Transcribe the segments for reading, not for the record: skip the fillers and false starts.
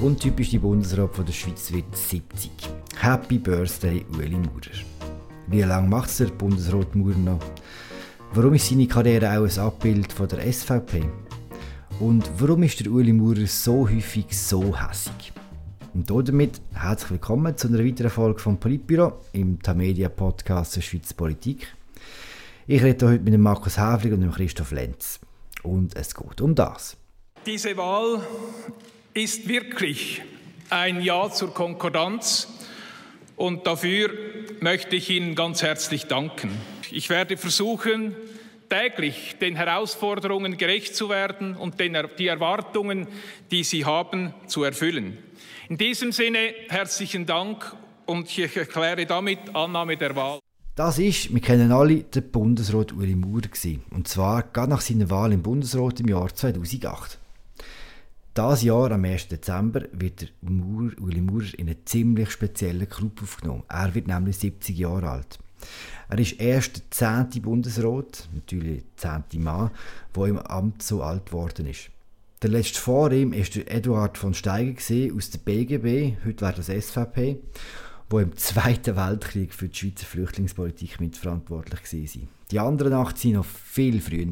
untypische Bundesrat von der Schweiz wird 70. Happy Birthday, Ueli Maurer. Wie lange macht es der Bundesrat Maurer noch? Warum ist seine Karriere auch ein Abbild von der SVP? Und warum ist der Ueli Maurer so häufig so hässig? Und damit herzlich willkommen zu einer weiteren Folge vom Politbüro im Tamedia-Podcast der Schweiz Politik. Ich rede heute mit dem Markus Häfliger und dem Christoph Lenz. Und es geht um das. Diese Wahl ist wirklich ein Ja zur Konkordanz und dafür möchte ich Ihnen ganz herzlich danken. Ich werde versuchen, täglich den Herausforderungen gerecht zu werden und die Erwartungen, die Sie haben, zu erfüllen. In diesem Sinne herzlichen Dank und ich erkläre damit Annahme der Wahl. Das ist, wir kennen alle, der Bundesrat Ueli Maurer gewesen. Und zwar gerade nach seiner Wahl im Bundesrat im Jahr 2008. Dieses Jahr, am 1. Dezember, wird der Ueli Maurer in einen ziemlich speziellen Club aufgenommen. Er wird nämlich 70 Jahre alt. Er ist erst der 10. Bundesrat, natürlich der 10. Mann, der im Amt so alt geworden ist. Der letzte vor ihm war der Eduard von Steiger aus der BGB, heute wäre das SVP, der im Zweiten Weltkrieg für die Schweizer Flüchtlingspolitik mitverantwortlich war. Die anderen 8 waren noch viel früher.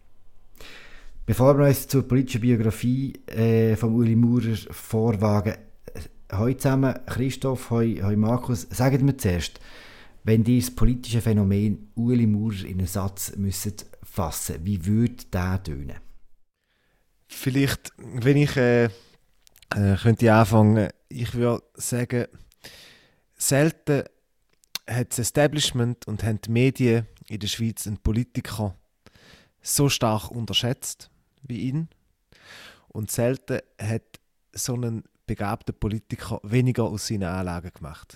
Bevor wir uns zur politischen Biografie von Ueli Maurer vorwagen, hallo zusammen, Christoph, hallo Markus, sagt mir zuerst, wenn ihr das politische Phänomen Ueli Maurer in einen Satz müsstet fassen, wie würde der tönen? Vielleicht, wenn ich könnte anfangen, ich würde sagen, selten hat das Establishment und haben die Medien in der Schweiz einen Politiker so stark unterschätzt wie ihn. Und selten hat so ein begabter Politiker weniger aus seinen Anlagen gemacht.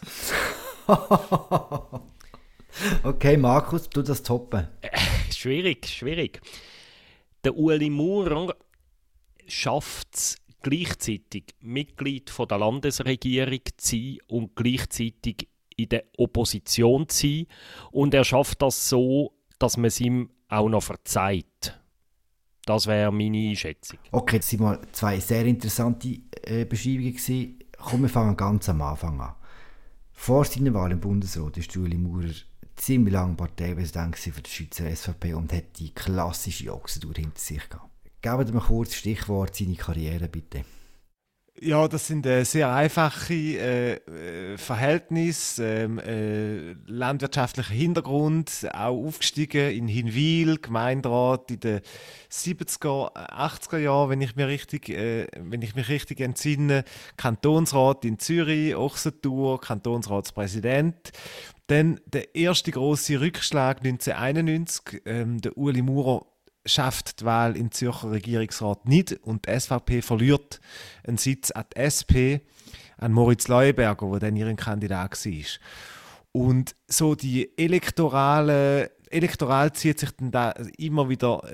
Okay, Markus, du das toppen. Schwierig. Der Ueli Maurer schafft es gleichzeitig, Mitglied von der Landesregierung zu sein und gleichzeitig in der Opposition zu sein. Und er schafft das so, dass man es ihm auch noch verzeiht. Das wäre meine Einschätzung. Okay, das waren mal 2 sehr interessante Beschreibungen gewesen. Komm, wir fangen ganz am Anfang an. Vor seiner Wahl im Bundesrat war Ueli Maurer ziemlich lange Parteipräsident für die Schweizer SVP und hat die klassische Ochsentour hinter sich gehabt. Geben Sie mir kurz Stichwort seine Karriere, bitte. Ja, das sind sehr einfache Verhältnisse, landwirtschaftlicher Hintergrund, auch aufgestiegen in Hinwil, Gemeinderat in den 70er, 80er Jahren, wenn ich mich richtig entsinne, Kantonsrat in Zürich, Ochsentour, Kantonsratspräsident. Dann der erste grosse Rückschlag 1991, der Ueli Maurer schafft die Wahl im Zürcher Regierungsrat nicht und die SVP verliert einen Sitz an die SP, an Moritz Leuenberger, der dann ihren Kandidat war. Und so die elektoral zieht sich dann da immer wieder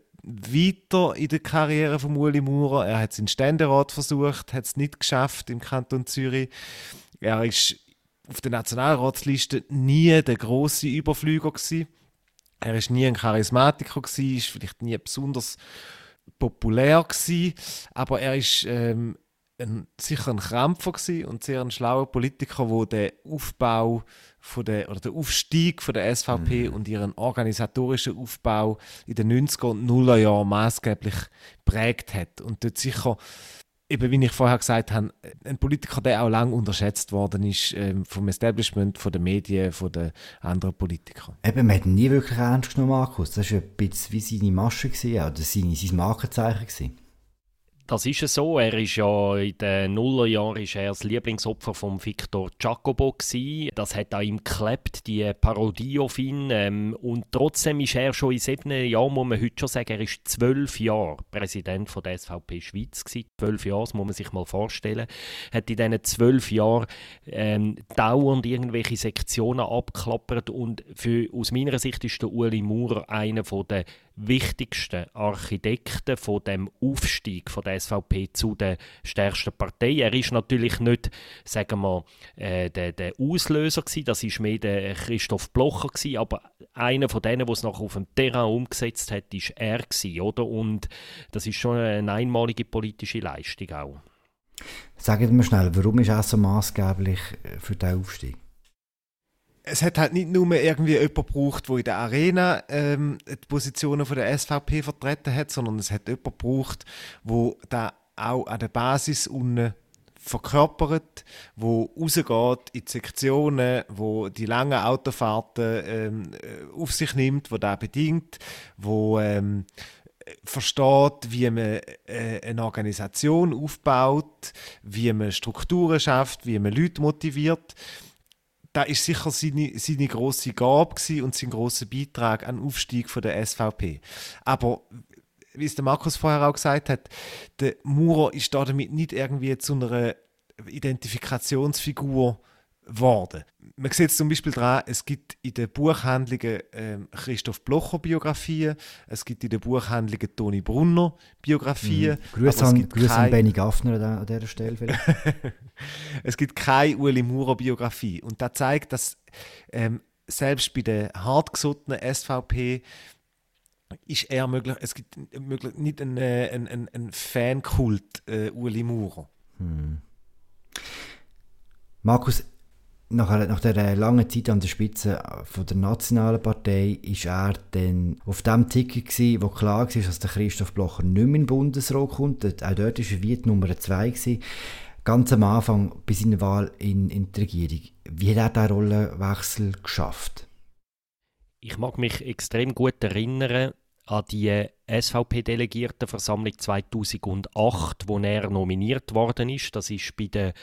weiter in der Karriere von Ueli Maurer. Er hat es in den Ständerat versucht, hat es nicht geschafft im Kanton Zürich. Er ist auf der Nationalratsliste nie der grosse Überflüger gewesen. Er war nie ein Charismatiker, war vielleicht nie besonders populär, aber er war sicher ein Krampfer und sehr ein schlauer Politiker, der den Aufbau oder den Aufstieg von der SVP und ihren organisatorischen Aufbau in den 90er und 0er Jahren maßgeblich geprägt hat. Und dort sicher, eben wie ich vorher gesagt habe, ein Politiker, der auch lange unterschätzt worden ist vom Establishment, von den Medien, von den anderen Politikern. Eben, man hat ihn nie wirklich ernst genommen, Markus. Das war ein bisschen wie seine Masche, oder sein Markenzeichen gewesen. Das ist es so. Er ist ja in den Nullerjahren das Lieblingsopfer von Victor Giacobo gewesen. Das hat an ihm geklebt, die Parodie auf ihn. Und trotzdem ist er schon in 7 Jahren, muss man heute schon sagen, er ist 12 Jahre Präsident von der SVP Schweiz gewesen. 12 Jahre, das muss man sich mal vorstellen. Hat in diesen 12 Jahren dauernd irgendwelche Sektionen abgeklappert. Und aus meiner Sicht ist der Ueli Maurer einer der wichtigsten Architekten von dem Aufstieg von der SVP zu der stärksten Partei. Er ist natürlich nicht, sagen wir, der Auslöser gewesen, das war mehr der Christoph Blocher gewesen, aber einer von denen, der es nachher auf dem Terrain umgesetzt hat, ist er gewesen, oder? Und das ist schon eine einmalige politische Leistung auch. Sagen wir schnell, warum ist er so maßgeblich für den Aufstieg? Es hat halt nicht nur irgendwie jemand gebraucht, der in der Arena die Positionen von der SVP vertreten hat, sondern es hat jemand gebraucht, der da auch an der Basis unten verkörpert, wo rausgeht in die Sektionen, wo die langen Autofahrten auf sich nimmt, wo das bedingt, wo versteht, wie man eine Organisation aufbaut, wie man Strukturen schafft, wie man Leute motiviert. Das war sicher seine grosse Gabe und sein grosser Beitrag an den Aufstieg von der SVP. Aber wie es der Markus vorher auch gesagt hat, der Maurer ist damit nicht irgendwie zu einer Identifikationsfigur geworden. Man sieht es zum Beispiel daran, es gibt in den Buchhandlungen Christoph Blocher Biografien, es gibt in den Buchhandlungen Toni Brunner Biografien. Grüße an Benny Gaffner an dieser Stelle vielleicht. Es gibt keine Ueli Maurer Biografie. Und das zeigt, dass selbst bei der hartgesottenen SVP ist eher möglich, es gibt nicht einen Fankult Ueli Maurer. Markus, nach der langen Zeit an der Spitze von der Nationalen Partei ist er dann auf dem Ticket gewesen, wo klar war, dass der Christoph Blocher nicht mehr in den Bundesrat kommt. Auch dort war er wie die Nummer 2 gewesen. Ganz am Anfang bei seiner Wahl in die Regierung. Wie hat er diesen Rollenwechsel geschafft? Ich mag mich extrem gut erinnern an die SVP-Delegiertenversammlung 2008, wo er nominiert worden ist. Das ist bei der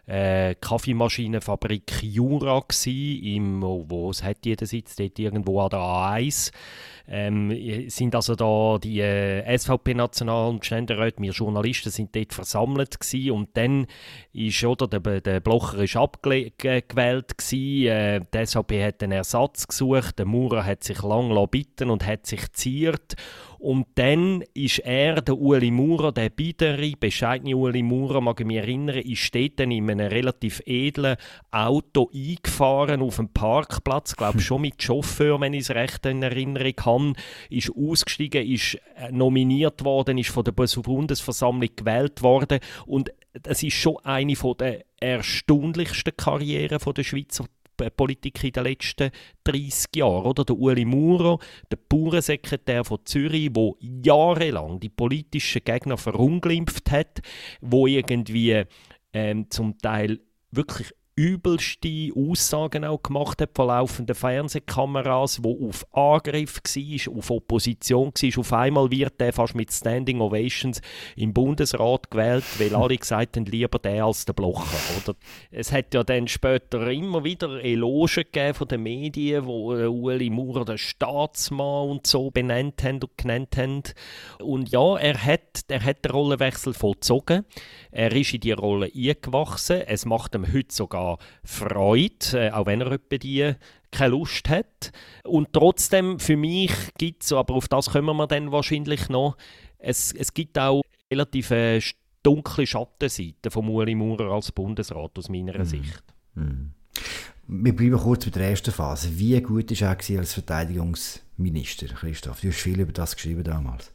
Kaffeemaschinenfabrik Jura wo es hat jeder Sitz, dort irgendwo an der A1. Sind also da die SVP-National- und Ständeräte, wir Journalisten sind dort versammelt gewesen, und dann ist der Blocher ist abgewählt gewesen. Die SVP hat einen Ersatz gesucht, der Maurer hat sich lange bitten und hat sich geziert. Und dann ist er, der Ueli Maurer, der biedere, bescheidene Ueli Maurer, mag ich mich erinnern, ist dort dann in einem relativ edlen Auto eingefahren auf dem Parkplatz, glaube schon mit Chauffeur, wenn ich es recht in Erinnerung habe, ist ausgestiegen, ist nominiert worden, ist von der Bundesversammlung gewählt worden, und das ist schon eine der erstaunlichsten Karrieren der Schweizer Politik in den letzten 30 Jahren. Oder? Der Ueli Maurer, der Bauernsekretär von Zürich, der jahrelang die politischen Gegner verunglimpft hat, wo irgendwie zum Teil wirklich übelste Aussagen auch gemacht hat von laufenden Fernsehkameras, wo auf Angriff war, auf Opposition war. Auf einmal wird er fast mit Standing Ovations im Bundesrat gewählt, weil alle gesagt haben, lieber der als der Blocher. Oder? Es hat ja dann später immer wieder Elogen gegeben von den Medien, wo Ueli Maurer den Staatsmann und so benannt haben und genannt haben. Und ja, er hat den Rollenwechsel vollzogen. Er ist in die Rolle eingewachsen. Es macht ihm heute sogar Freude, auch wenn er etwa keine Lust hat. Und trotzdem, für mich gibt es, aber auf das kommen wir dann wahrscheinlich noch, es gibt auch relativ dunkle Schattenseiten von Ueli Maurer als Bundesrat aus meiner Sicht. Wir bleiben kurz bei der ersten Phase. Wie gut war er als Verteidigungsminister, Christoph? Du hast viel über das geschrieben damals.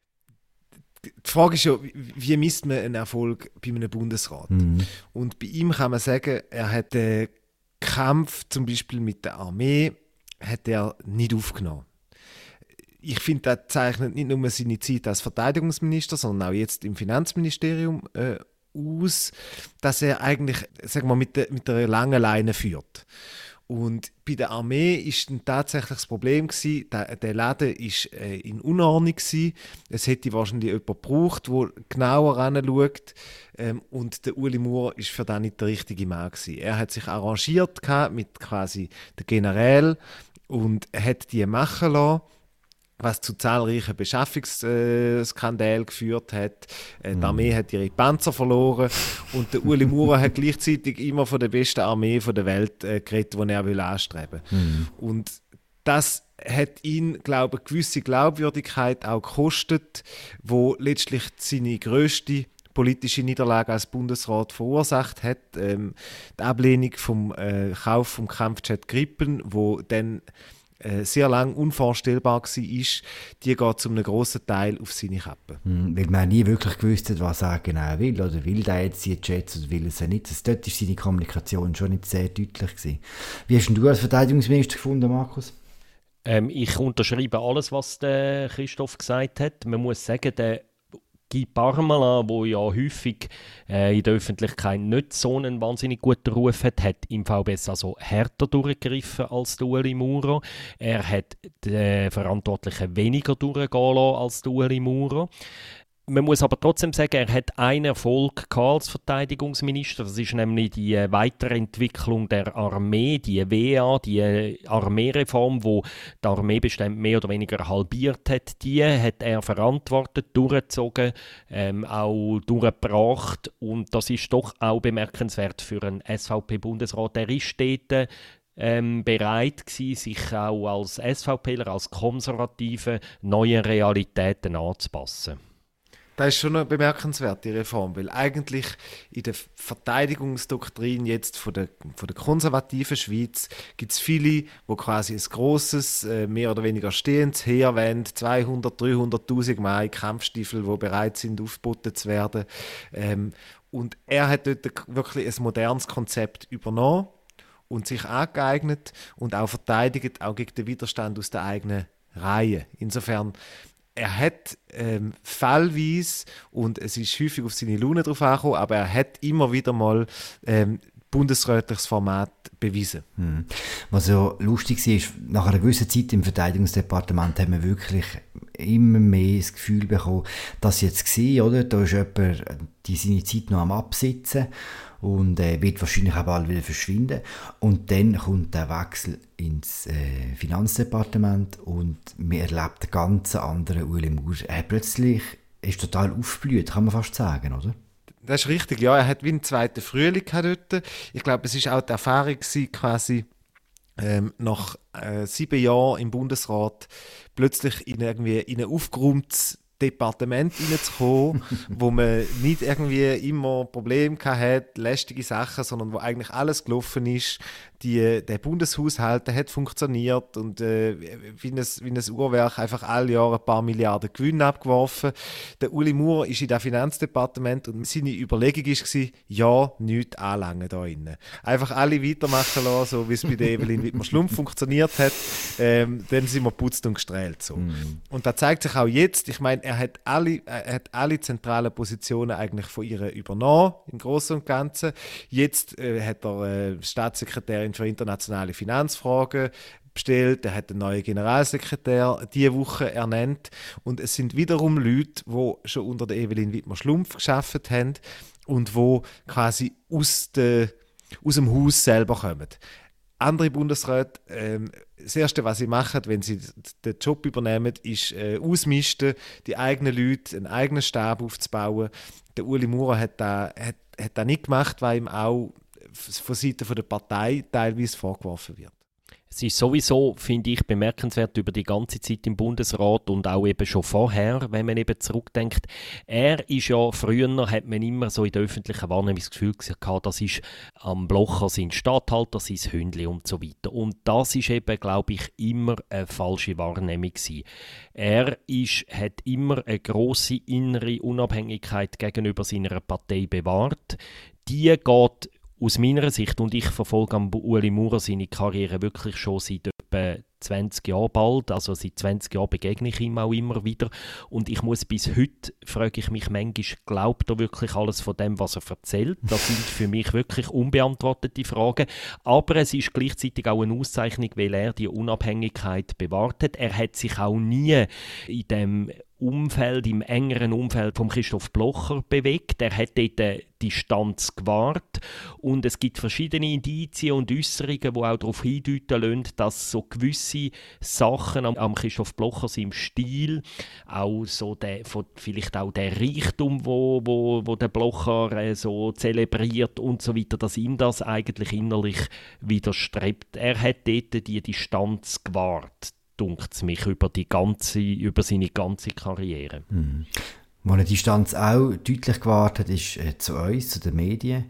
Die Frage ist ja, wie misst man einen Erfolg bei einem Bundesrat? Und bei ihm kann man sagen, er hat den Kampf zum Beispiel mit der Armee hat er nicht aufgenommen. Ich finde, das zeichnet nicht nur seine Zeit als Verteidigungsminister, sondern auch jetzt im Finanzministerium aus, dass er eigentlich, sagen wir, mit der langen Leine führt. Und bei der Armee ist dann tatsächlich das Problem gewesen, der Laden war in Unordnung gewesen. Es hätte wahrscheinlich jemand gebraucht, der genauer hinschaut. Und der Ueli Maurer war für das nicht der richtige Mann gewesen. Er hat sich arrangiert mit quasi den Generälen und hat die machen lassen, was zu zahlreichen Beschaffungsskandalen geführt hat. Die Armee hat ihre Panzer verloren und der Ueli Maurer hat gleichzeitig immer von der besten Armee der Welt geredet, die er anstreben will. Und das hat ihn, glaube ich, eine gewisse Glaubwürdigkeit auch gekostet, wo letztlich seine grösste politische Niederlage als Bundesrat verursacht hat. Die Ablehnung vom Kauf vom Kampfjet Gripen, wo dann sehr lange unvorstellbar war, die geht zu einem grossen Teil auf seine Kappe. Weil man nie wirklich gewusst hat, was er genau will. Oder will der jetzt die Jets oder will es nicht. Also dort war seine Kommunikation schon nicht sehr deutlich gewesen. Wie hast du als Verteidigungsminister gefunden, Markus? Ich unterschreibe alles, was der Christoph gesagt hat. Man muss sagen, der Guy Parmelin, der ja häufig in der Öffentlichkeit nicht so einen wahnsinnig guten Ruf hat, hat im VBS also härter durchgegriffen als der Ueli Maurer. Er hat die Verantwortlichen weniger durchgehen lassen als der Ueli Maurer. Man muss aber trotzdem sagen, er hat einen Erfolg als Verteidigungsminister. Das ist nämlich die Weiterentwicklung der Armee, die WA, die Armeereform, wo die Armeebestände mehr oder weniger halbiert hat. Die hat er verantwortet, durchgezogen, auch durchgebracht. Und das ist doch auch bemerkenswert für einen SVP-Bundesrat. Er ist dort bereit gewesen, sich auch als SVPler, als Konservative neuen Realitäten anzupassen. Das ist schon eine bemerkenswerte Reform, weil eigentlich in der Verteidigungsdoktrin jetzt von der konservativen Schweiz gibt es viele, die quasi ein grosses, mehr oder weniger stehendes Heer wollen, 200, 300'000 Mann Kampfstiefel, die bereit sind, aufgeboten zu werden. Und er hat dort wirklich ein modernes Konzept übernommen und sich angeeignet und auch verteidigt, auch gegen den Widerstand aus der eigenen Reihe. Insofern er hat fallweise, und es ist häufig auf seine Laune drauf angekommen, aber er hat immer wieder mal bundesrätliches Format bewiesen. Was ja lustig war, ist, nach einer gewissen Zeit im Verteidigungsdepartement haben wir wirklich immer mehr das Gefühl bekommen, dass jetzt war, oder? Da ist jemand seine Zeit noch am Absitzen und wird wahrscheinlich auch bald wieder verschwinden. Und dann kommt der Wechsel ins Finanzdepartement und man erlebt einen ganz anderen Ueli Maurer. Plötzlich ist total aufgeblüht, kann man fast sagen, oder? Das ist richtig, ja. Er hat wie einen zweiten Frühling dort. Ich glaube, es war auch die Erfahrung quasi nach 7 Jahren im Bundesrat plötzlich in ein aufgeräumtes Departement hineinzukommen, wo man nicht irgendwie immer Probleme hatte, lästige Sachen, sondern wo eigentlich alles gelaufen ist. Der Bundeshaushalt hat funktioniert und wie ein Uhrwerk einfach alle Jahre ein paar Milliarden Gewinn abgeworfen. Der Ueli Maurer ist in das Finanzdepartement und seine Überlegung war, ja, nichts anlangen da innen. Einfach alle weitermachen lassen, so wie es bei der Evelyn Wittmer-Schlumpf funktioniert hat. Dann sind wir putzt und gestrahlt. So. Und das zeigt sich auch jetzt. Ich meine, er hat alle zentralen Positionen eigentlich von ihr übernommen, im Großen und Ganzen. Jetzt hat er Staatssekretärin für internationale Finanzfragen bestellt, er hat einen neuen Generalsekretär diese Woche ernannt und es sind wiederum Leute, die schon unter der Evelyn Wittmer-Schlumpf gearbeitet haben und die quasi aus dem Haus selber kommen. Andere Bundesräte, das Erste, was sie machen, wenn sie den Job übernehmen, ist ausmisten, die eigenen Leute, einen eigenen Stab aufzubauen. Der Ueli Maurer hat das nicht gemacht, weil ihm auch von Seiten der Partei teilweise vorgeworfen wird. Es ist sowieso, finde ich, bemerkenswert über die ganze Zeit im Bundesrat und auch eben schon vorher, wenn man eben zurückdenkt. Er ist ja, früher hat man immer so in der öffentlichen Wahrnehmung das Gefühl gehabt, das ist am Blocher sein Statthalter, sein Hündli und so weiter. Und das ist eben, glaube ich, immer eine falsche Wahrnehmung gewesen. Er hat immer eine grosse innere Unabhängigkeit gegenüber seiner Partei bewahrt. Die geht aus meiner Sicht, und ich verfolge am Ueli Maurer seine Karriere wirklich schon seit etwa 20 Jahren bald, also seit 20 Jahren begegne ich ihm auch immer wieder und ich muss bis heute, frage ich mich manchmal, glaubt er wirklich alles von dem, was er erzählt? Das sind für mich wirklich unbeantwortete Fragen, aber es ist gleichzeitig auch eine Auszeichnung, weil er die Unabhängigkeit bewahrt hat. Er hat sich auch nie in dem Umfeld, im engeren Umfeld von Christoph Blocher bewegt. Er hat dort die Distanz gewahrt und es gibt verschiedene Indizien und Äußerungen, die auch darauf hindeuten lassen, dass so gewisse Sachen am Christoph Blocher, seinem Stil, auch so vielleicht auch der Reichtum, wo der Blocher so zelebriert und so weiter, dass ihm das eigentlich innerlich widerstrebt. Er hat dort die Distanz gewahrt, dunkt es mich, über seine ganze Karriere. Wo eine Distanz auch deutlich gewahrt hat, ist zu uns, zu den Medien.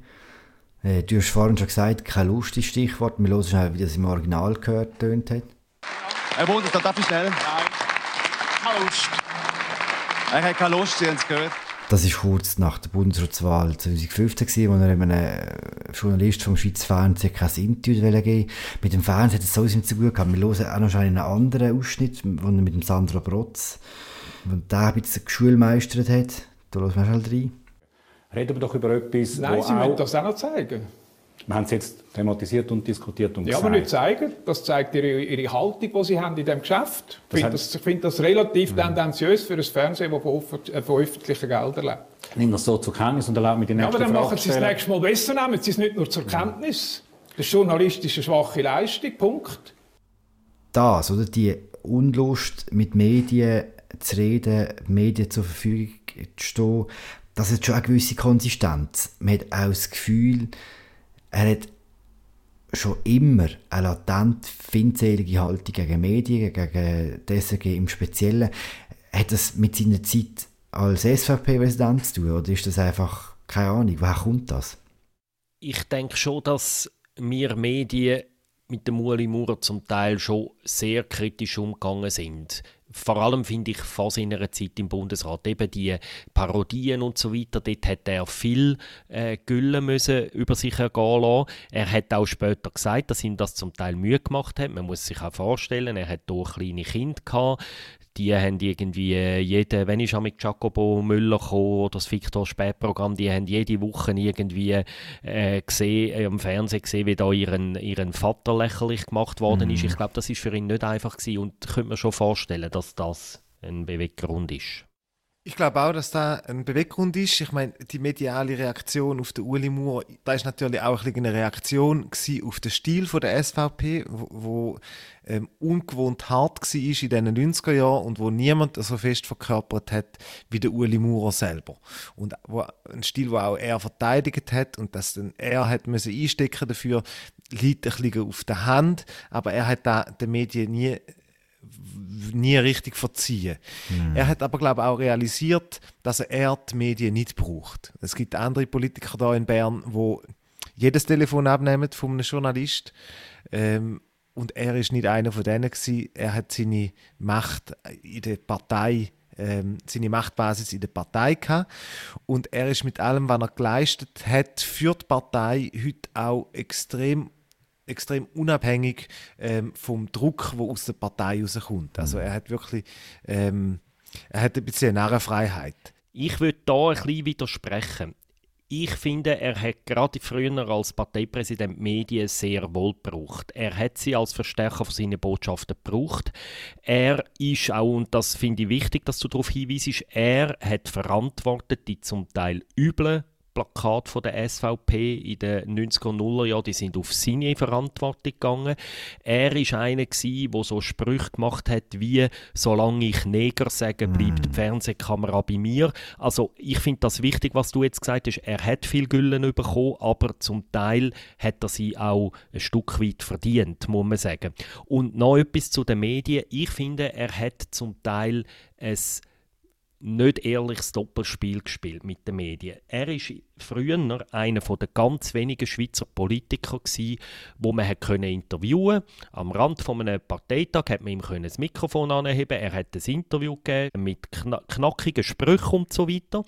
Du hast vorhin schon gesagt, kein Lust ist Stichwort. Wir hören schnell, wie das im Original tönt hat. Herr Bundesrat, darf ich schnell? Nein, keine Lust. Er hat keine Lust, Sie haben es gehört. Das war kurz nach der Bundesratswahl 2015, wo er einem Journalist vom Schweizer Fernsehen kein Interview geben wollte. Mit dem Fernsehen hat es so zu tun gehabt. Wir hören auch noch einen anderen Ausschnitt, den er mit dem Sandro Brotz, der ein bisschen geschulmeistert hat. Da hören wir schnell rein. Reden wir doch über etwas, Nein, Sie müssen das auch noch zeigen. Wir haben es jetzt thematisiert und diskutiert und gesagt. Aber nicht zeigen. Das zeigt Ihre Haltung, die Sie haben in diesem Geschäft. Ich finde das relativ tendenziös für ein Fernsehen, das von öffentlichen Geldern lebt. Nimm das so zur Kenntnis und erlaubt mir die nächste Frage. Aber dann machen Sie es das nächste Mal besser, nehmen Sie es nicht nur zur Kenntnis. Das ist journalistisch eine schwache Leistung, Punkt. Das, oder die Unlust, mit Medien zu reden, Medien zur Verfügung zu stehen, das hat schon eine gewisse Konsistenz. Man hat auch das Gefühl, er hat schon immer eine latent feindselige Haltung gegen Medien, gegen die SRG im Speziellen. Hat das mit seiner Zeit als SVP-Präsident zu tun, oder ist das einfach, keine Ahnung, woher kommt das? Ich denke schon, dass wir Medien mit dem Ueli Maurer zum Teil schon sehr kritisch umgegangen sind. Vor allem finde ich vor seiner Zeit im Bundesrat eben die Parodien und so weiter, dort hätte er viel Gülle müssen über sich ergehen lassen. Er hat auch später gesagt, dass ihm das zum Teil Mühe gemacht hat. Man muss sich auch vorstellen, er hat hier kleine Kinder gehabt. Die haben irgendwie wenn ich mit Jacobo Müller kam, oder das Victor Spätprogramm, die haben jede Woche irgendwie am Fernsehen gesehen, wie da ihren Vater lächerlich gemacht worden ist. Ich glaube, das ist für ihn nicht einfach gewesen und ich könnte mir schon vorstellen, dass das ein Beweggrund ist. Ich glaube auch, dass das ein Beweggrund ist. Ich meine, die mediale Reaktion auf den Ueli Maurer, da ist natürlich auch eine Reaktion auf den Stil der SVP, wo ungewohnt hart war in den 90er Jahren und wo niemand so fest verkörpert hat wie der Ueli Maurer selber. Und ein Stil, den auch er verteidigt hat und dass dann er hat müssen einstecken dafür, liegt ein bisschen auf der Hand, aber er hat da den Medien nie richtig verziehen. Er hat aber, glaube ich, auch realisiert, dass er die Medien nicht braucht. Es gibt andere Politiker da in Bern, die jedes Telefon abnehmen von einem Journalist. Und er ist nicht einer von denen gewesen. Er hat seine Macht in der Partei, seine Machtbasis in der Partei gehabt. Und er ist mit allem, was er geleistet hat, für die Partei heute auch extrem unabhängig vom Druck, der aus der Partei rauskommt. Also er hat wirklich er hat ein bisschen Narrenfreiheit. Ich würde da ein bisschen widersprechen. Ich finde, er hat gerade früher als Parteipräsident Medien sehr wohl gebraucht. Er hat sie als Verstärker von seinen Botschaften gebraucht. Er ist auch, und das finde ich wichtig, dass du darauf hinweisst, er hat verantwortet die zum Teil üblen Plakate von der SVP in den 90er und 0er Jahren, die sind auf seine Verantwortung gegangen. Er war einer, der so Sprüche gemacht hat, wie «Solange ich Neger sage, bleibt die Fernsehkamera bei mir». Also ich finde das wichtig, was du jetzt gesagt hast. Er hat viel Güllen bekommen, aber zum Teil hat er sie auch ein Stück weit verdient, muss man sagen. Und noch etwas zu den Medien. Ich finde, er hat zum Teil ein nicht ehrliches Doppelspiel gespielt mit den Medien. Er war früher einer der ganz wenigen Schweizer Politiker, wo man interviewen konnte. Am Rand von einem Parteitag konnte man ihm das Mikrofon anheben. Er hat ein Interview gegeben mit knackigen Sprüchen und so weiter.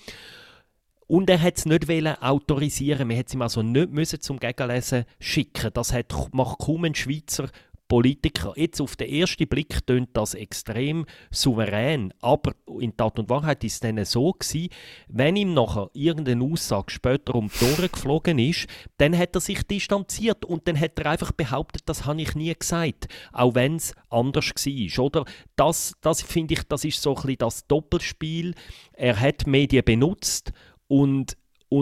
Und er wollte es nicht autorisieren. Man musste ihm also nicht zum Gegenlesen schicken. Das macht kaum ein Schweizer Politiker. Jetzt auf den ersten Blick tönt das extrem souverän, aber in Tat und Wahrheit ist es dann so gewesen, wenn ihm nachher irgendeine Aussage später um die Ohren geflogen ist, dann hat er sich distanziert und dann hat er einfach behauptet, das habe ich nie gesagt, auch wenn es anders war. Oder? Das finde ich, das ist so ein bisschen das Doppelspiel. Er hat Medien benutzt und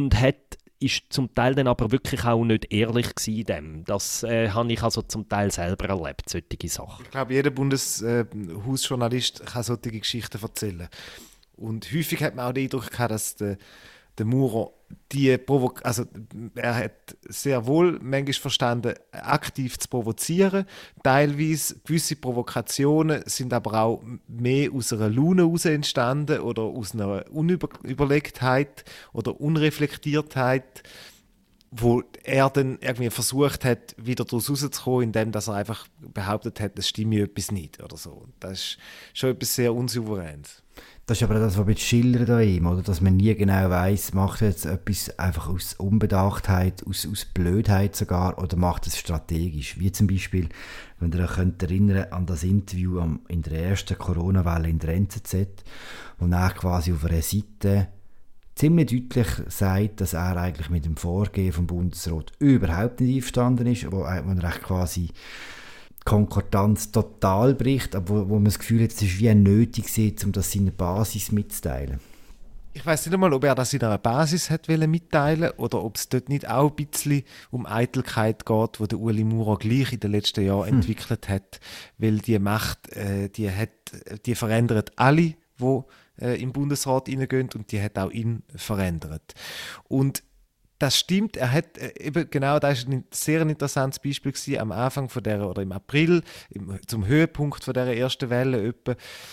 ist zum Teil dann aber wirklich auch nicht ehrlich gewesen. Das habe ich also zum Teil selber erlebt, solche Sachen. Ich glaube, jeder Bundeshausjournalist kann solche Geschichten erzählen. Und häufig hat man auch den Eindruck gehabt, dass der Maurer er hat sehr wohl manchmal verstanden, aktiv zu provozieren. Teilweise gewisse Provokationen sind aber auch mehr aus einer Laune heraus entstanden oder aus einer Unüberlegtheit oder Unreflektiertheit. wo er dann irgendwie versucht hat, wieder daraus rauszukommen, indem dass er einfach behauptet hat, es stimme etwas nicht oder so. Das ist schon etwas sehr Unsouveränes. Das ist aber das, was wir schildern an ihm, oder? Dass man nie genau weiss, macht er jetzt etwas einfach aus Unbedachtheit, aus Blödheit sogar, oder macht es strategisch. Wie zum Beispiel, wenn ihr euch erinnern an das Interview in der ersten Corona-Welle in der NZZ, wo er quasi auf einer Seite ziemlich deutlich sagt, dass er eigentlich mit dem Vorgehen vom Bundesrat überhaupt nicht einverstanden ist, wo er quasi Konkordanz total bricht, aber wo man das Gefühl hat, es ist wie nötig, um das seiner Basis mitzuteilen. Ich weiss nicht einmal, ob er das in einer Basis hat mitteilen oder ob es dort nicht auch ein bisschen um Eitelkeit geht, die der Ueli Maurer gleich in den letzten Jahren entwickelt hat, weil die Macht, die verändert alle, die im Bundesrat reingehen, und die hat auch ihn verändert. Und das stimmt, er hat eben genau, das war ein sehr interessantes Beispiel gewesen, am Anfang von der, oder im April, zum Höhepunkt von dieser ersten Welle etwa,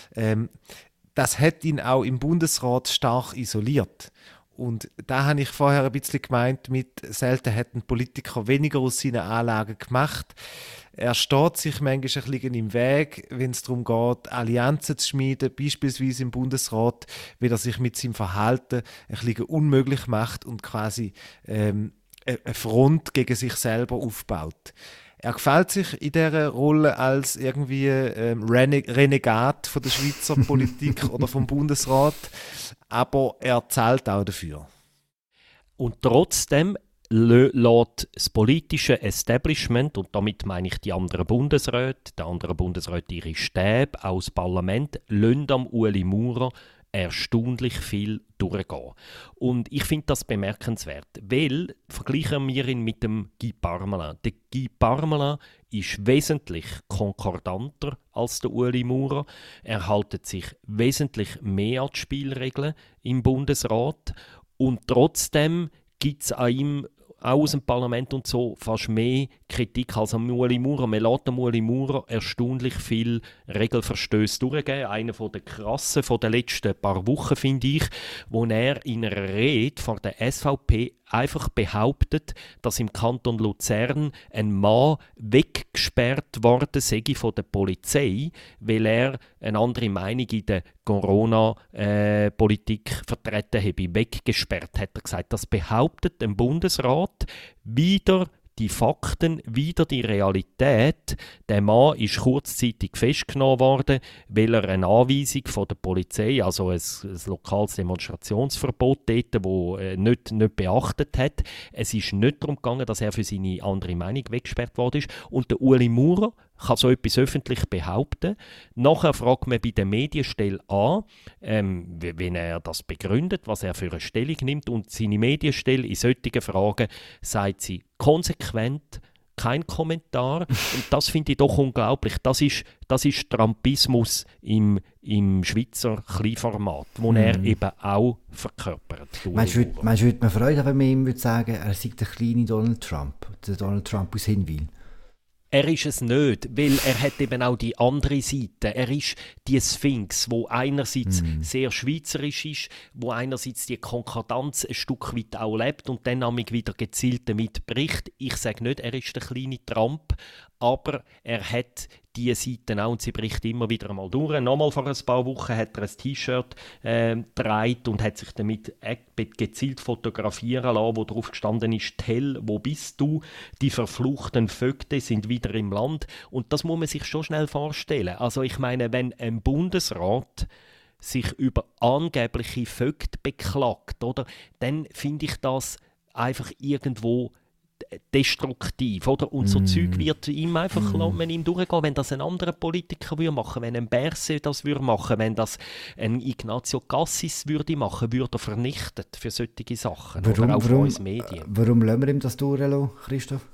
das hat ihn auch im Bundesrat stark isoliert. Und da habe ich vorher ein bisschen gemeint, selten hätten Politiker weniger aus seinen Anlagen gemacht. Er steht sich manchmal ein bisschen im Weg, wenn es darum geht, Allianzen zu schmieden, beispielsweise im Bundesrat, weil er sich mit seinem Verhalten ein bisschen unmöglich macht und quasi eine Front gegen sich selber aufbaut. Er gefällt sich in dieser Rolle als irgendwie Renegat von der Schweizer Politik oder vom Bundesrat, aber er zahlt auch dafür. Und trotzdem lässt das politische Establishment, und damit meine ich die anderen Bundesräte, ihre Stäbe, auch das Parlament, lassen am Ueli Maurer erstaunlich viel durchgehen. Und ich finde das bemerkenswert, weil vergleichen wir ihn mit dem Guy Parmelin. Der Guy Parmelin ist wesentlich konkordanter als der Ueli Maurer. Er hält sich wesentlich mehr an die Spielregeln im Bundesrat und trotzdem gibt es an ihm auch aus dem Parlament und so fast mehr Kritik als am Ueli Maurer. Man lässt am Ueli Maurer erstaunlich viel Regelverstöße durchgehen. Einer der krassen von den letzten paar Wochen, finde ich, wo er in einer Rede vor der SVP einfach behauptet, dass im Kanton Luzern ein Mann weggesperrt worden sei von der Polizei, weil er eine andere Meinung in der Corona-Politik vertreten habe. Weggesperrt, hat er gesagt. Das behauptet ein Bundesrat wieder die Fakten, wieder die Realität. Der Mann ist kurzzeitig festgenommen worden, weil er eine Anweisung von der Polizei, also ein lokales Demonstrationsverbot dort, wo nicht beachtet hat. Es ist nicht darum gegangen, dass er für seine andere Meinung weggesperrt worden ist. Und der Ueli Maurer kann so etwas öffentlich behaupten. Nachher fragt man bei der Medienstelle an, wenn er das begründet, was er für eine Stellung nimmt. Und seine Medienstelle in solchen Fragen sagt sie konsequent, kein Kommentar. Und das finde ich doch unglaublich. Das ist Trumpismus im Schweizer Kleinformat, wo er eben auch verkörpert. Meinst du, würde man Freude haben, wenn man ihm sagen würde, er sei der kleine Donald Trump, der Donald Trump aus Hinwil? Er ist es nicht, weil er hat eben auch die andere Seite. Er ist die Sphinx, wo einerseits sehr schweizerisch ist, wo einerseits die Konkordanz ein Stück weit auch lebt und dann wieder gezielt damit bricht. Ich sage nicht, er ist der kleine Trump, aber er hat diese Seiten auch und sie bricht immer wieder einmal durch. Nochmal vor ein paar Wochen hat er ein T-Shirt getragen und hat sich damit gezielt fotografieren lassen, wo drauf gestanden ist: «Tell, wo bist du? Die verfluchten Vögte sind wieder im Land.» Und das muss man sich schon schnell vorstellen. Also ich meine, wenn ein Bundesrat sich über angebliche Vögte beklagt, oder, dann finde ich das einfach irgendwo destruktiv, oder? Und so Zeug wird ihm einfach man ihm durchgehen, wenn das ein anderer Politiker würde machen, wenn ein Berset das würde machen, wenn das ein Ignazio Cassis würde machen, würde er vernichtet für solche Sachen. Oder auch für uns Medien. Warum lassen wir ihm das durchlassen, Christoph?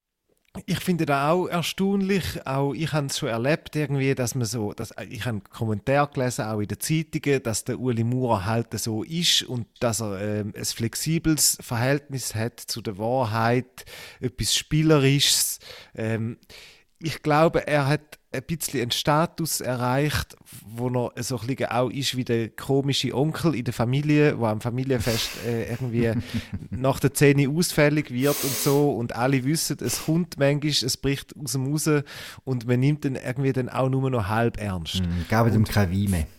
Ich finde das auch erstaunlich. Auch ich habe es schon erlebt, irgendwie, ich habe einen Kommentar gelesen, auch in den Zeitungen, dass der Ueli Maurer halt so ist und dass er ein flexibles Verhältnis hat zu der Wahrheit, etwas Spielerisches. ich glaube, er hat ein bisschen einen Status erreicht, wo er so ein bisschen auch ist wie der komische Onkel in der Familie, der am Familienfest irgendwie nach der 10 ausfällig wird und so, und alle wissen, es kommt manchmal, es bricht aus dem raus und man nimmt ihn irgendwie dann auch nur noch halb ernst. Geben ihm kein Wein mehr.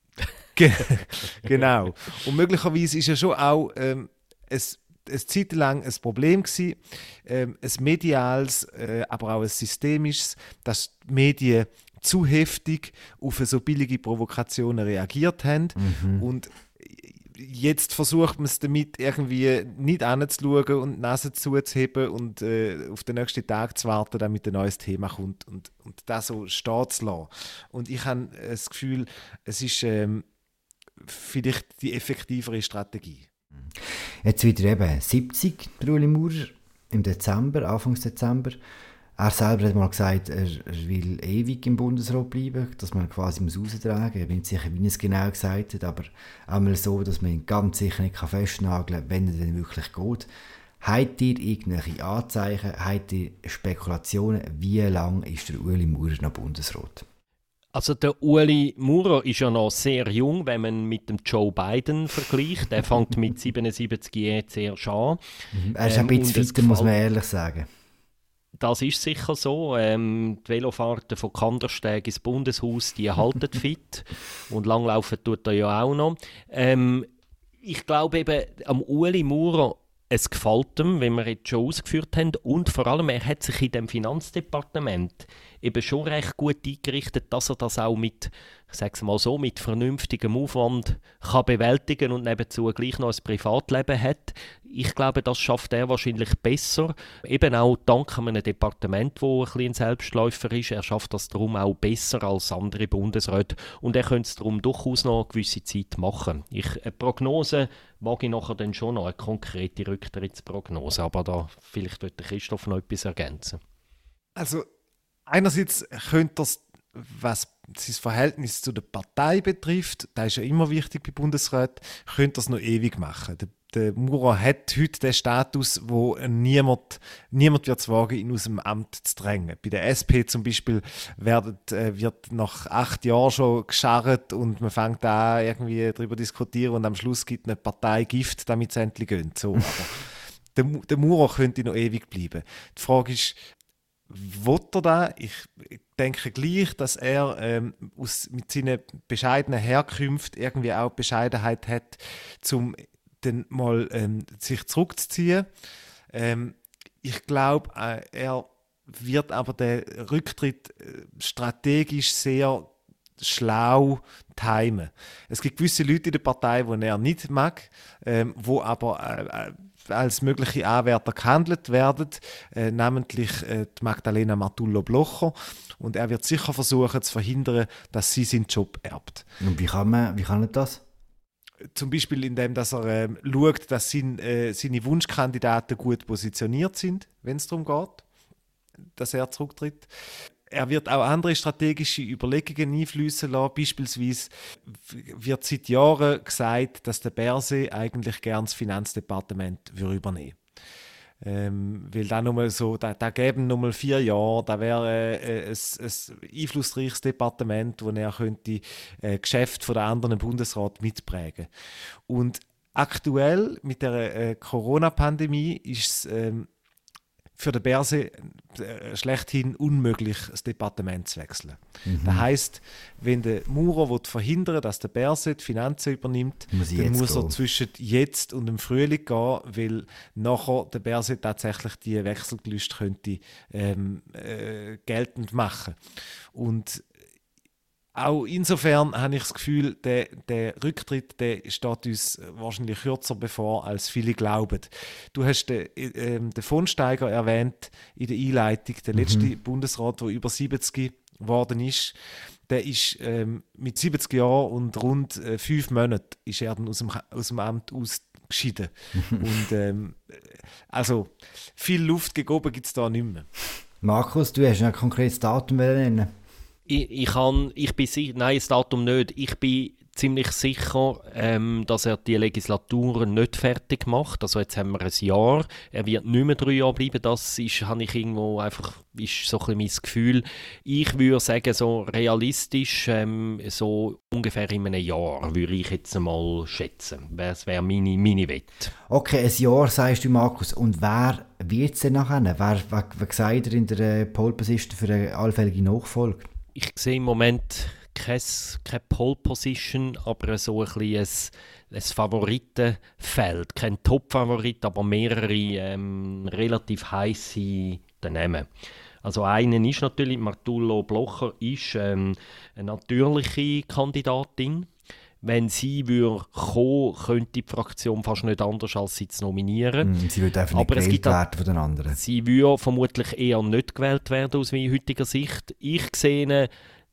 Genau. Und möglicherweise ist ja schon auch eine Zeit lang ein Problem gewesen, ein mediales, aber auch ein systemisches, dass die Medien zu heftig auf so billige Provokationen reagiert haben. Und jetzt versucht man es damit irgendwie nicht anzuschauen und die Nase zuzuheben und auf den nächsten Tag zu warten, damit ein neues Thema kommt und das so stehen zu lassen. Und ich habe das Gefühl, es ist vielleicht die effektivere Strategie. Jetzt wieder eben 70, der Ueli Maurer, im Dezember, Anfangs Dezember. Er selber hat mal gesagt, er will ewig im Bundesrat bleiben, dass man quasi raustragen muss. Ich bin nicht sicher, wie er es genau gesagt hat, aber einmal so, dass man ihn ganz sicher nicht festnageln kann, wenn er denn wirklich geht. Habt ihr irgendwelche Anzeichen, habt ihr Spekulationen, wie lange ist der Ueli Maurer noch Bundesrat? Also der Ueli Maurer ist ja noch sehr jung, wenn man mit dem Joe Biden vergleicht. Er fängt mit 77 jetzt erst an. Er ist ein bisschen fitter, muss man ehrlich sagen. Das ist sicher so. Die Velofahrten von Kandersteg ins Bundeshaus, die halten fit. Und langlaufen tut er ja auch noch. Ich glaube eben, am Ueli Maurer, es gefällt ihm, wie wir jetzt schon ausgeführt haben. Und vor allem, er hat sich in dem Finanzdepartement eben schon recht gut eingerichtet, dass er das auch mit, ich sage es mal so, mit vernünftigem Aufwand kann bewältigen und nebenzu gleich noch ein Privatleben hat. Ich glaube, das schafft er wahrscheinlich besser. Eben auch dank einem Departement, das ein bisschen ein Selbstläufer ist. Er schafft das darum auch besser als andere Bundesräte. Und er könnte es darum durchaus noch eine gewisse Zeit machen. Eine Prognose mag ich nachher dann schon noch, eine konkrete Rücktrittsprognose. Aber da vielleicht wird Christoph noch etwas ergänzen. Also einerseits könnte das, was sein Verhältnis zu der Partei betrifft, das ist ja immer wichtig bei Bundesräten, könnte das noch ewig machen. Der Maurer hat heute den Status, wo niemand wird es wagen, ihn aus dem Amt zu drängen. Bei der SP zum Beispiel wird nach 8 Jahren schon gescharrt und man fängt an, irgendwie darüber zu diskutieren und am Schluss gibt eine Partei Gift, damit es endlich geht. So, aber der Maurer könnte noch ewig bleiben. Die Frage ist, will er da? Ich denke gleich, dass er mit seinen bescheidenen Herkünften irgendwie auch Bescheidenheit hat, um dann mal sich zurückzuziehen. Ich glaube, er wird aber den Rücktritt strategisch sehr schlau timen. Es gibt gewisse Leute in der Partei, die er nicht mag, wo aber als mögliche Anwärter gehandelt werden, namentlich die Magdalena Matullo-Blocher. Und er wird sicher versuchen zu verhindern, dass sie seinen Job erbt. Und wie kann er das? Zum Beispiel indem dass er schaut, dass seine Wunschkandidaten gut positioniert sind, wenn es darum geht, dass er zurücktritt. Er wird auch andere strategische Überlegungen einfließen lassen. Beispielsweise wird seit Jahren gesagt, dass der Berset eigentlich gerne das Finanzdepartement übernehmen würde. Weil da nochmal so, da gäben nochmal 4 Jahre, da wäre ein einflussreiches Departement, wo er könnte Geschäfte von den anderen Bundesrat mitprägen. Und aktuell mit der Corona-Pandemie ist es für den Berset schlechthin unmöglich, das Departement zu wechseln. Das heisst, wenn der Maurer verhindern, dass der Berset die Finanzen übernimmt, dann muss er zwischen jetzt und dem Frühling gehen, weil nachher der Berset tatsächlich die Wechselgelüste könnte geltend machen. Und auch insofern habe ich das Gefühl, der Rücktritt der steht uns wahrscheinlich kürzer bevor, als viele glauben. Du hast den von Steiger erwähnt in der Einleitung, der letzte Bundesrat, der über 70 geworden ist. Der ist mit 70 Jahren und rund 5 Monaten ist er dann aus dem Amt ausgeschieden. Und also viel Luft gegen oben gibt es da nicht mehr. Markus, du hast ein konkretes Datum nennen. Nein, das Datum nicht. Ich bin ziemlich sicher, dass er die Legislatur nicht fertig macht. Also jetzt haben wir ein Jahr. Er wird nicht mehr 3 Jahre bleiben. Das ist, habe ich irgendwo einfach, ist so ein bisschen mein Gefühl. Ich würde sagen, so realistisch, so ungefähr in einem Jahr, würde ich jetzt mal schätzen. Das wäre meine Wette. Okay, ein Jahr sagst du, Markus. Und wer wird es denn nachher? Wer sagt ihr in der Pole Position für eine allfällige Nachfolge? Ich sehe im Moment keine Pole Position, aber so ein bisschen ein Favoritenfeld. Kein Top-Favorit, aber mehrere relativ heisse Namen. Also einen ist natürlich, Martullo Blocher ist eine natürliche Kandidatin. Wenn sie kommen, könnte die Fraktion fast nicht anders, als sie zu nominieren. Sie würde einfach nicht gewählt werden von den anderen. Sie würde vermutlich eher nicht gewählt werden aus heutiger Sicht. Ich sehe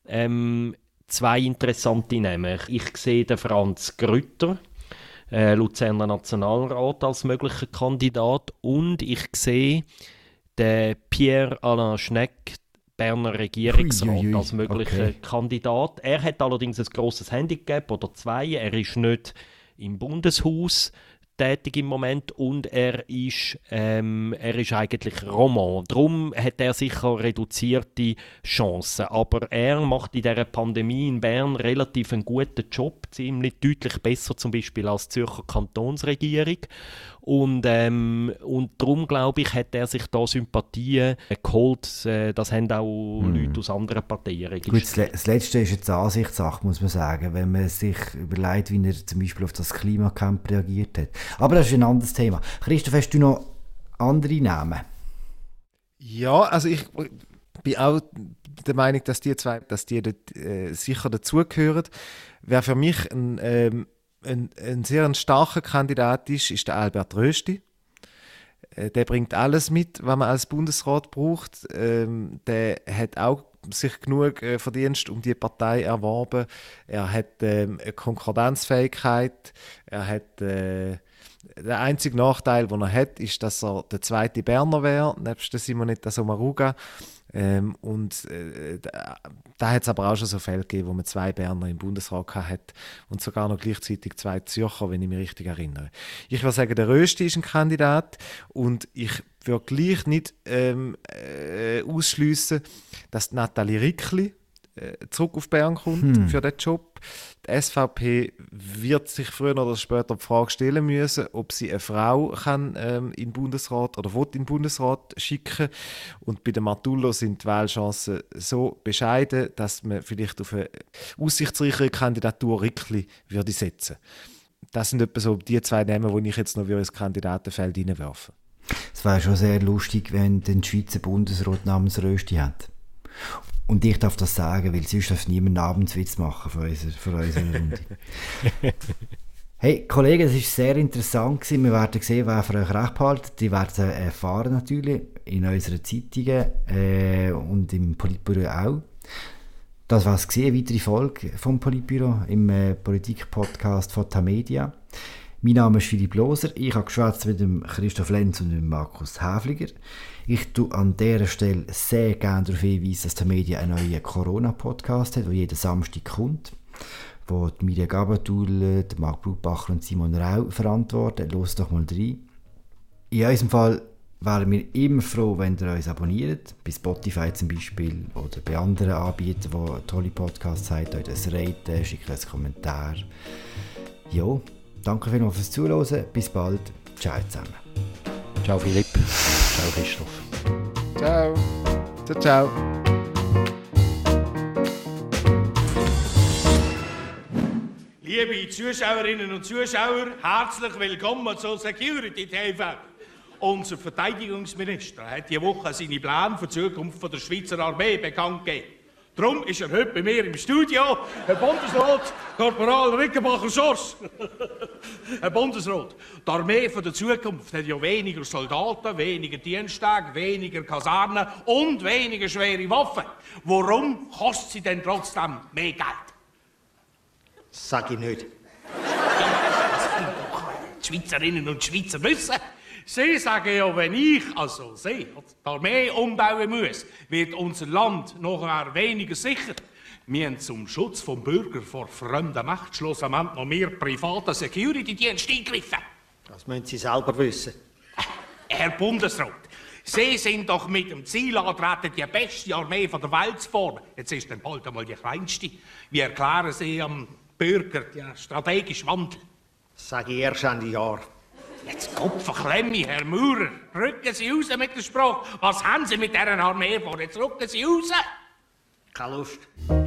2 interessante Namen. Ich sehe den Franz Grütter, Luzerner Nationalrat, als möglicher Kandidat. Und ich sehe den Pierre-Alain Schnegg, Berner Regierungsrat, als möglicher Kandidat. Er hat allerdings ein grosses Handicap oder 2. Er ist nicht im Bundeshaus tätig im Moment und er ist eigentlich Roman. Darum hat er sicher reduzierte Chancen. Aber er macht in dieser Pandemie in Bern relativ einen guten Job, ziemlich deutlich besser zum Beispiel als die Zürcher Kantonsregierung. Und darum, glaube ich, hat er sich da Sympathien geholt. Das haben auch Leute aus anderen Parteien. Gut, das Letzte ist jetzt eine Ansichtssache, muss man sagen, wenn man sich überlegt, wie er zum Beispiel auf das Klimacamp reagiert hat. Aber das ist ein anderes Thema. Christoph, hast du noch andere Namen? Ja, also ich bin auch der Meinung, dass die zwei, sicher dazugehören. Wer für mich ein sehr starker Kandidat ist der Albert Rösti. Der bringt alles mit, was man als Bundesrat braucht. Der hat auch sich genug Verdienst um die Partei erworben. Er hat eine Konkordanzfähigkeit. Er hat der einzige Nachteil, den er hat, ist, dass er der zweite Berner wäre, nebst der Simonetta Sommaruga. Da hat es aber auch schon so Fälle gegeben, wo man 2 Berner im Bundesrat hat und sogar noch gleichzeitig 2 Zürcher, wenn ich mich richtig erinnere. Ich würde sagen, der Rösti ist ein Kandidat und ich würde gleich nicht ausschliessen, dass Nathalie Rickli zurück auf Bern kommt für diesen Job. Die SVP wird sich früher oder später die Frage stellen müssen, ob sie eine Frau kann, in den Bundesrat oder will in den Bundesrat schicken. Und bei der Martullo sind die Wahlchancen so bescheiden, dass man vielleicht auf eine aussichtsreichere Kandidatur Rickli würde setzen. Das sind etwa so die 2 Namen, die ich jetzt noch ins Kandidatenfeld hineinwerfe. Es wäre schon sehr lustig, wenn der Schweizer Bundesrat namens Rösti hat. Und ich darf das sagen, weil sonst darf niemand einen Abendswitz machen von unserer Runde. Hey, Kollegen, das war sehr interessant gewesen. Wir werden sehen, wer für euch recht behält. Die werden erfahren natürlich in unseren Zeitungen und im Politbüro auch. Das war es gewesen, eine weitere Folge vom Politbüro im Politik-Podcast von Tamedia. Mein Name ist Philipp Loser. Ich habe geschwätzt mit dem Christoph Lenz und dem Markus Häfliger. Ich tue an dieser Stelle sehr gerne darauf hinweisen, dass Tamedia einen neuen Corona-Podcast hat, der jeden Samstag kommt, wo die Mirja Gabatulle, Marc Brutbacher und Simon Rau verantworten. Hört doch mal rein. In unserem Fall wären wir immer froh, wenn ihr uns abonniert, bei Spotify zum Beispiel oder bei anderen Anbietern, die tolle Podcasts haben, euch ein Raten, schickt einen Kommentar. Ja, danke vielmals fürs Zuhören. Bis bald. Ciao zusammen. Ciao Philipp. Ciao Christoph. Ciao. Ciao, ciao. Liebe Zuschauerinnen und Zuschauer, herzlich willkommen zu Security TV. Unser Verteidigungsminister hat diese Woche seine Pläne für die Zukunft der Schweizer Armee bekannt gegeben. Darum ist er heute bei mir im Studio, Herr Bundesrat Korporal Rickenbacher-Schors. Herr Bundesrat, die Armee der Zukunft hat ja weniger Soldaten, weniger Diensttage, weniger Kasernen und weniger schwere Waffen. Warum kostet sie denn trotzdem mehr Geld? Das sag ich nicht. Das können doch die Schweizerinnen und Schweizer wissen. Sie sagen ja, wenn ich, also Sie, die Armee umbauen muss, wird unser Land nachher weniger sicher. Wir haben zum Schutz vom Bürger vor fremder Macht schlussendlich noch mehr private Security-Dienste eingegriffen. Das müssen Sie selber wissen. Herr Bundesrat, Sie sind doch mit dem Ziel angetreten, die beste Armee der Welt zu formen. Jetzt ist dann bald einmal die kleinste. Wie erklären Sie am Bürger den strategischen Wandel? Das sage ich erst Ende Jahr. Jetzt Kopfverklemme, Herr Maurer. Rücken Sie raus mit der Sprache. Was haben Sie mit dieser Armee vor? Jetzt rücken Sie raus. Keine Lust.